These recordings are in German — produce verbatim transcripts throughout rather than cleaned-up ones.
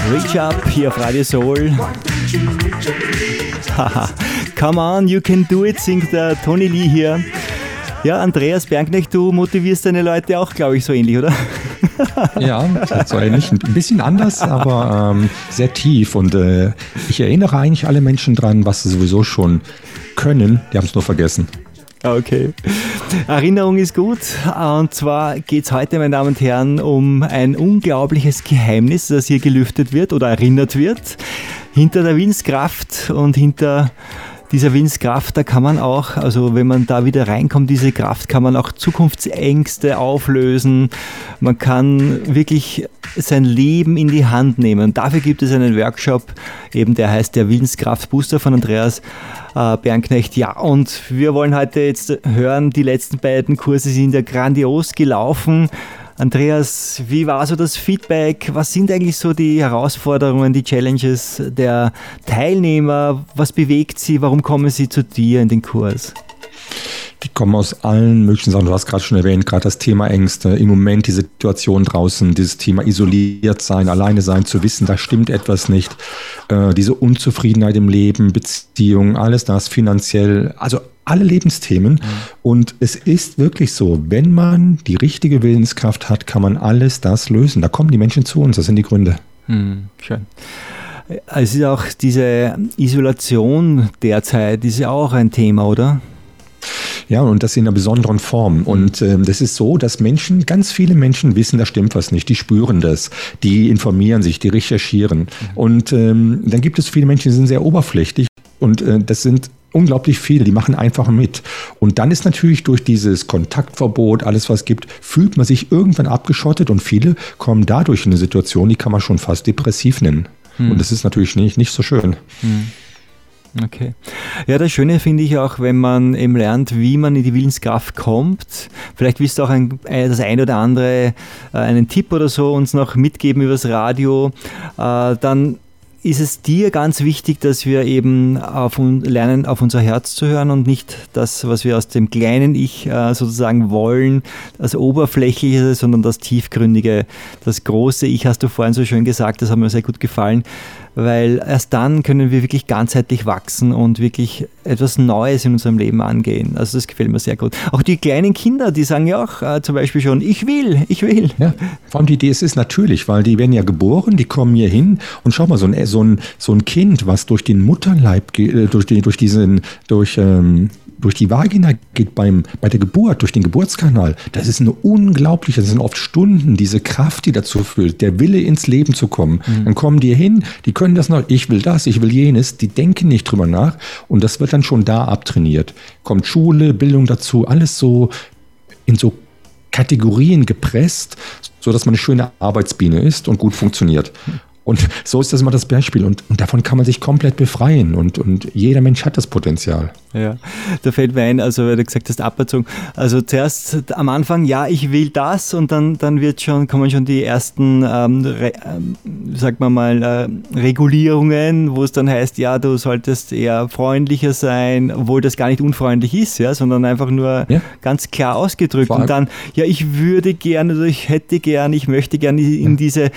Reach Up hier auf Radio Soul. Come on, you can do it, singt der Tony Lee hier. Ja, Andreas Bernknecht, du motivierst deine Leute auch, glaube ich, so ähnlich, oder? Ja, so ähnlich. Ein bisschen anders, aber ähm, sehr tief. Und äh, ich erinnere eigentlich alle Menschen dran, was sie sowieso schon können. Die haben es nur vergessen. Okay. Erinnerung ist gut. Und zwar geht es heute, meine Damen und Herren, um ein unglaubliches Geheimnis, das hier gelüftet wird oder erinnert wird. Hinter der Willenskraft und hinter dieser Willenskraft, da kann man auch, also wenn man da wieder reinkommt, diese Kraft, kann man auch Zukunftsängste auflösen. Man kann wirklich sein Leben in die Hand nehmen. Und dafür gibt es einen Workshop, eben der heißt der Willenskraft-Booster von Andreas äh, Bernknecht. Ja, und wir wollen heute jetzt hören, die letzten beiden Kurse sind ja grandios gelaufen. Andreas, wie war so das Feedback? Was sind eigentlich so die Herausforderungen, die Challenges der Teilnehmer? Was bewegt sie? Warum kommen sie zu dir in den Kurs? Die kommen aus allen möglichen Sachen. Du hast gerade schon erwähnt, gerade das Thema Ängste, im Moment die Situation draußen, dieses Thema isoliert sein, alleine sein, zu wissen, da stimmt etwas nicht, äh, diese Unzufriedenheit im Leben, Beziehungen, alles das, finanziell, also alle Lebensthemen. Mhm. Und es ist wirklich so, wenn man die richtige Willenskraft hat, kann man alles das lösen. Da kommen die Menschen zu uns, das sind die Gründe. Mhm, schön. Es ist auch diese Isolation derzeit, ist ja auch ein Thema, oder? Ja, und das in einer besonderen Form. Und ähm, das ist so, dass Menschen, ganz viele Menschen wissen, da stimmt was nicht. Die spüren das, die informieren sich, die recherchieren. Mhm. Und ähm, dann gibt es viele Menschen, die sind sehr oberflächlich. Und äh, das sind unglaublich viele, die machen einfach mit. Und dann ist natürlich durch dieses Kontaktverbot, alles was es gibt, fühlt man sich irgendwann abgeschottet und viele kommen dadurch in eine Situation, die kann man schon fast depressiv nennen. Hm. Und das ist natürlich nicht, nicht so schön. Hm. Okay. Ja, das Schöne finde ich auch, wenn man eben lernt, wie man in die Willenskraft kommt. Vielleicht willst du auch ein, das ein oder andere, einen Tipp oder so uns noch mitgeben übers Radio. Dann ist es dir ganz wichtig, dass wir eben auf, lernen, auf unser Herz zu hören und nicht das, was wir aus dem kleinen Ich äh, sozusagen wollen, das Oberflächliche, sondern das Tiefgründige, das große Ich, hast du vorhin so schön gesagt, das hat mir sehr gut gefallen, weil erst dann können wir wirklich ganzheitlich wachsen und wirklich etwas Neues in unserem Leben angehen. Also das gefällt mir sehr gut. Auch die kleinen Kinder, die sagen ja auch äh, zum Beispiel schon, ich will, ich will. Ja, vor allem die Idee, es ist natürlich, weil die werden ja geboren, die kommen hier hin und schau mal, so ein, so ein, so ein Kind, was durch den Mutterleib geht, durch, die, durch diesen, durch, ähm, durch die Vagina geht beim, bei der Geburt, durch den Geburtskanal, das ist eine unglaubliche, das sind oft Stunden, diese Kraft, die dazu führt, der Wille ins Leben zu kommen. Mhm. Dann kommen die hin, die können das noch, ich will das, ich will jenes, die denken nicht drüber nach und das wird dann schon da abtrainiert. Kommt Schule, Bildung dazu, alles so in so Kategorien gepresst, sodass man eine schöne Arbeitsbiene ist und gut funktioniert. Und so ist das immer das Beispiel. Und, und davon kann man sich komplett befreien. Und, und jeder Mensch hat das Potenzial. Ja, da fällt mir ein, also weil du gesagt hast, Aberziehung. Also zuerst am Anfang, ja, ich will das und dann, dann wird schon, kommen schon die ersten, ähm, re, ähm, sagt man mal, äh, Regulierungen, wo es dann heißt, ja, du solltest eher freundlicher sein, obwohl das gar nicht unfreundlich ist, ja, sondern einfach nur ja. ganz klar ausgedrückt. Und dann, ja, ich würde gerne oder ich hätte gerne, ich möchte gerne in diese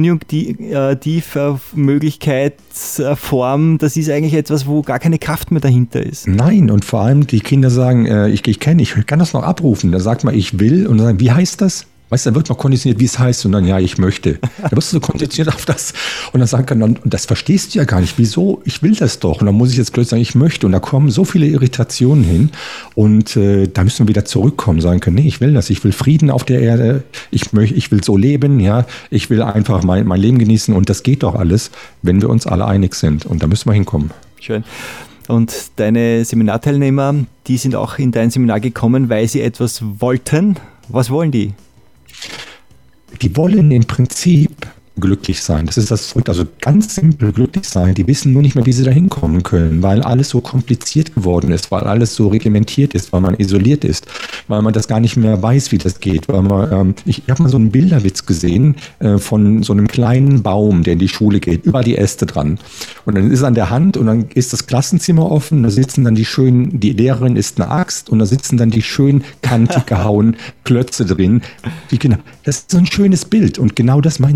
Konjunktivmöglichkeitsform, das ist eigentlich etwas, wo gar keine Kraft mehr dahinter ist. Nein, und vor allem die Kinder sagen, äh, ich, ich kenne, ich kann das noch abrufen. Da sagt man, ich will und dann sagen, wie heißt das? Weißt du, da wird noch konditioniert, wie es heißt und dann, ja, ich möchte. Da wirst du so konditioniert auf das und dann sagen kann, das verstehst du ja gar nicht. Wieso? Ich will das doch. Und dann muss ich jetzt plötzlich sagen, ich möchte. Und da kommen so viele Irritationen hin und äh, da müssen wir wieder zurückkommen, sagen können, nee, ich will das. Ich will Frieden auf der Erde. Ich möchte, ich will so leben, ja. Ich will einfach mein, mein Leben genießen und das geht doch alles, wenn wir uns alle einig sind. Und da müssen wir hinkommen. Schön. Und deine Seminarteilnehmer, die sind auch in dein Seminar gekommen, weil sie etwas wollten. Was wollen die? Die wollen im Prinzip glücklich sein. Das ist das Verrückte. Also ganz simpel glücklich sein. Die wissen nur nicht mehr, wie sie da hinkommen können, weil alles so kompliziert geworden ist, weil alles so reglementiert ist, weil man isoliert ist, weil man das gar nicht mehr weiß, wie das geht. Weil man, ähm, ich ich habe mal so einen Bilderwitz gesehen äh, von so einem kleinen Baum, der in die Schule geht, überall die Äste dran. Und dann ist es an der Hand und dann ist das Klassenzimmer offen, da sitzen dann die schönen, die Lehrerin ist eine Axt und da sitzen dann die schön kantig gehauenen Klötze drin. Die Kinder. Das ist so ein schönes Bild und genau das meine ich. Da wieder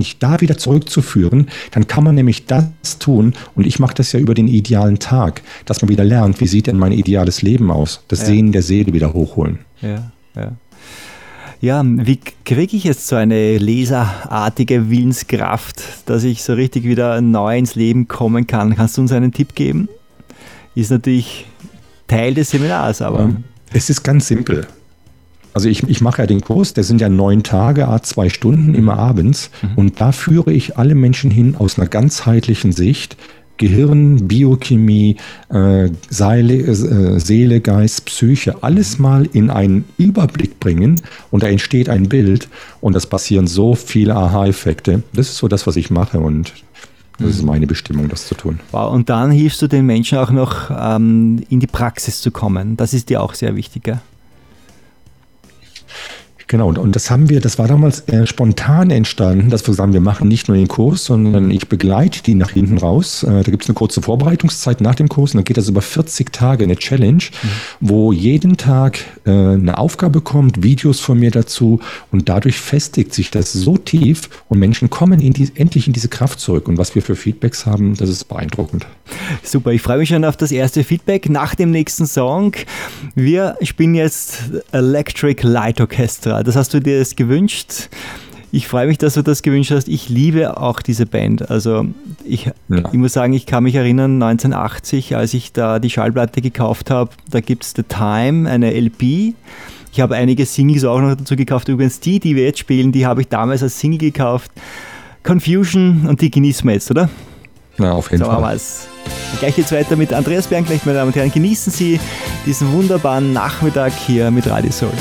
wieder zurückzuführen. Dann kann man nämlich das tun, und ich mache das ja über den idealen Tag, dass man wieder lernt, wie sieht denn mein ideales Leben aus? Das ja. Sehen der Seele wieder hochholen. Ja, ja. Ja, wie kriege ich jetzt so eine laserartige Willenskraft, dass ich so richtig wieder neu ins Leben kommen kann? Kannst du uns einen Tipp geben? Ist natürlich Teil des Seminars, aber... Es ist ganz simpel. Also ich, ich mache ja den Kurs, der sind ja neun Tage, a zwei Stunden, immer abends. Mhm. Und da führe ich alle Menschen hin aus einer ganzheitlichen Sicht. Gehirn, Biochemie, äh, Seele, äh, Seele, Geist, Psyche, alles mal in einen Überblick bringen und da entsteht ein Bild und das passieren so viele Aha-Effekte. Das ist so das, was ich mache und das ist meine Bestimmung, das zu tun. Wow, und dann hilfst du den Menschen auch noch ähm, in die Praxis zu kommen. Das ist dir auch sehr wichtig, gell? Genau, und, und das haben wir, das war damals äh, spontan entstanden, dass wir sagen, wir machen nicht nur den Kurs, sondern ich begleite die nach hinten raus. Äh, da gibt es eine kurze Vorbereitungszeit nach dem Kurs und dann geht das über vierzig Tage, eine Challenge, mhm. wo jeden Tag äh, eine Aufgabe kommt, Videos von mir dazu und dadurch festigt sich das so tief und Menschen kommen in die, endlich in diese Kraft zurück. Und was wir für Feedbacks haben, das ist beeindruckend. Super, ich freue mich schon auf das erste Feedback nach dem nächsten Song. Wir spielen jetzt Electric Light Orchestra. Das hast du dir das gewünscht. Ich freue mich, dass du das gewünscht hast. Ich liebe auch diese Band. Also ich, ja. ich muss sagen, ich kann mich erinnern, neunzehnhundertachtzig, als ich da die Schallplatte gekauft habe, da gibt es The Time, eine L P. Ich habe einige Singles auch noch dazu gekauft. Übrigens die, die wir jetzt spielen, die habe ich damals als Single gekauft. Confusion, und die genießen wir jetzt, oder? Na, auf jeden so, Fall. Gleich geht's weiter mit Andreas Bernknecht, meine Damen und Herren. Genießen Sie diesen wunderbaren Nachmittag hier mit Radio Soul.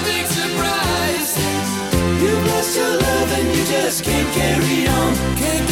Can't carry on, can't